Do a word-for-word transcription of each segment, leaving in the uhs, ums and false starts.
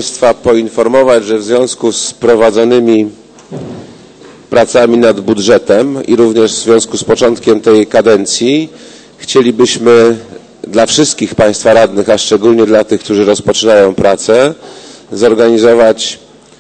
Państwa poinformować, że w związku z prowadzonymi pracami nad budżetem i również w związku z początkiem tej kadencji chcielibyśmy dla wszystkich Państwa radnych, a szczególnie dla tych, którzy rozpoczynają pracę, zorganizować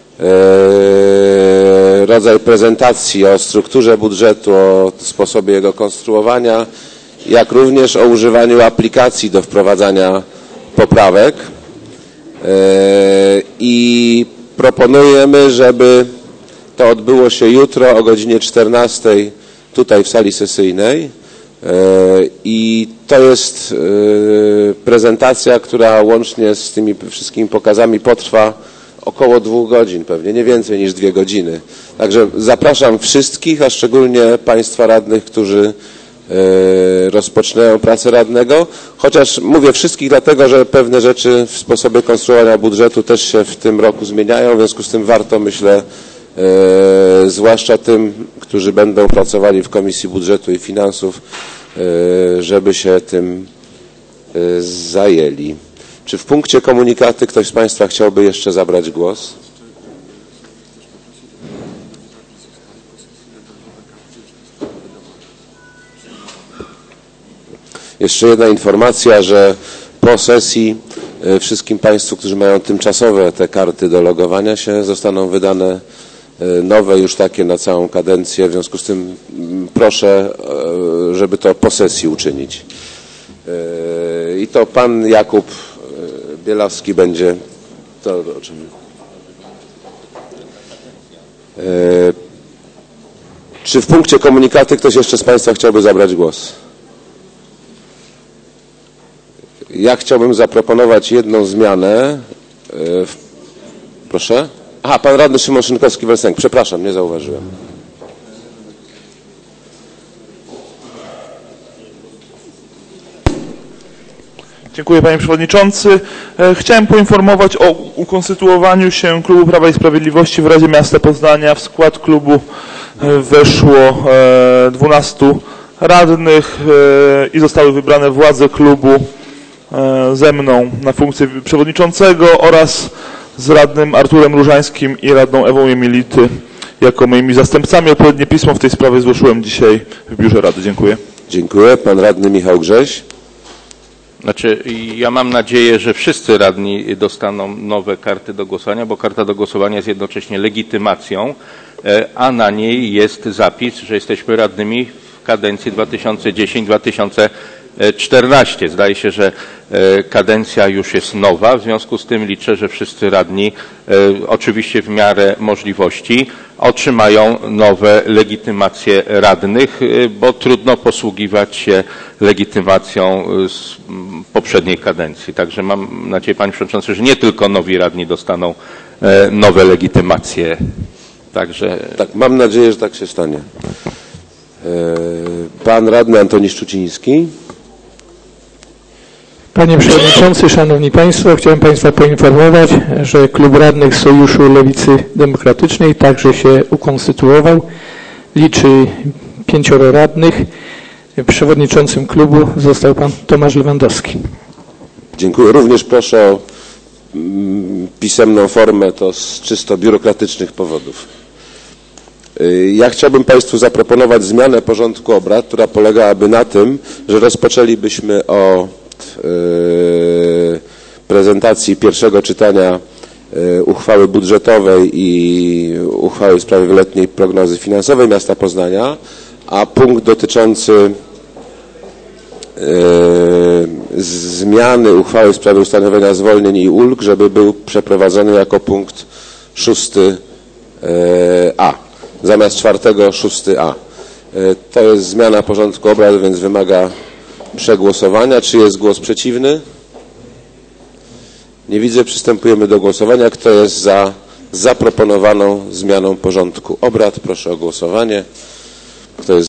e, rodzaj prezentacji o strukturze budżetu, o sposobie jego konstruowania, jak również o używaniu aplikacji do wprowadzania poprawek. E, I proponujemy, żeby to odbyło się jutro o godzinie czternastej tutaj w sali sesyjnej. I to jest prezentacja, która łącznie z tymi wszystkimi pokazami potrwa około dwóch godzin, pewnie nie więcej niż dwie godziny. Także zapraszam wszystkich, a szczególnie Państwa radnych, którzy rozpoczynają pracę radnego, chociaż mówię wszystkich dlatego, że pewne rzeczy w sposobie konstruowania budżetu też się w tym roku zmieniają, w związku z tym warto, myślę, E, zwłaszcza tym, którzy będą pracowali w Komisji Budżetu i Finansów, e, żeby się tym e, zajęli. Czy w punkcie komunikaty ktoś z Państwa chciałby jeszcze zabrać głos? Jeszcze jedna informacja, że po sesji e, wszystkim Państwu, którzy mają tymczasowe te karty do logowania się, zostaną wydane nowe już takie na całą kadencję, w związku z tym proszę, żeby to po sesji uczynić. I to pan Jakub Bielawski będzie to o czym. Czy w punkcie komunikaty ktoś jeszcze z Państwa chciałby zabrać głos? Ja chciałbym zaproponować jedną zmianę. Proszę. Aha, pan radny Szymon Szynkowski-Welsenk. Przepraszam, nie zauważyłem. Dziękuję, panie przewodniczący. Chciałem poinformować o ukonstytuowaniu się Klubu Prawa i Sprawiedliwości w Radzie Miasta Poznania. W skład klubu weszło dwunastu radnych i zostały wybrane władze klubu ze mną na funkcję przewodniczącego oraz z radnym Arturem Różańskim i radną Ewą Jemility jako moimi zastępcami. Odpowiednie pismo w tej sprawie złożyłem dzisiaj w biurze Rady. Dziękuję. Dziękuję. Pan radny Michał Grześ. Znaczy, ja mam nadzieję, że wszyscy radni dostaną nowe karty do głosowania, bo karta do głosowania jest jednocześnie legitymacją, a na niej jest zapis, że jesteśmy radnymi w kadencji dwa tysiące dziesiątej do dwa tysiące czternastej. Zdaje się, że kadencja już jest nowa, w związku z tym liczę, że wszyscy radni, oczywiście w miarę możliwości, otrzymają nowe legitymacje radnych, bo trudno posługiwać się legitymacją z poprzedniej kadencji. Także mam nadzieję, panie przewodniczący, że nie tylko nowi radni dostaną nowe legitymacje. Także... Tak, mam nadzieję, że tak się stanie. Pan radny Antoni Szczuciński. Panie Przewodniczący, Szanowni Państwo, chciałem Państwa poinformować, że Klub Radnych Sojuszu Lewicy Demokratycznej także się ukonstytuował. Liczy pięcioro radnych. Przewodniczącym klubu został Pan Tomasz Lewandowski. Dziękuję. Również proszę o pisemną formę, to z czysto biurokratycznych powodów. Ja chciałbym Państwu zaproponować zmianę porządku obrad, która polegałaby na tym, że rozpoczęlibyśmy od prezentacji pierwszego czytania uchwały budżetowej i uchwały w sprawie wieloletniej prognozy finansowej miasta Poznania, a punkt dotyczący zmiany uchwały w sprawie ustanowienia zwolnień i ulg, żeby był przeprowadzony jako punkt szósty A. Zamiast czwartego, szósty A. To jest zmiana porządku obrad, więc wymaga przegłosowania. Czy jest głos przeciwny? Nie widzę. Przystępujemy do głosowania. Kto jest za zaproponowaną zmianą porządku obrad? Proszę o głosowanie. Kto jest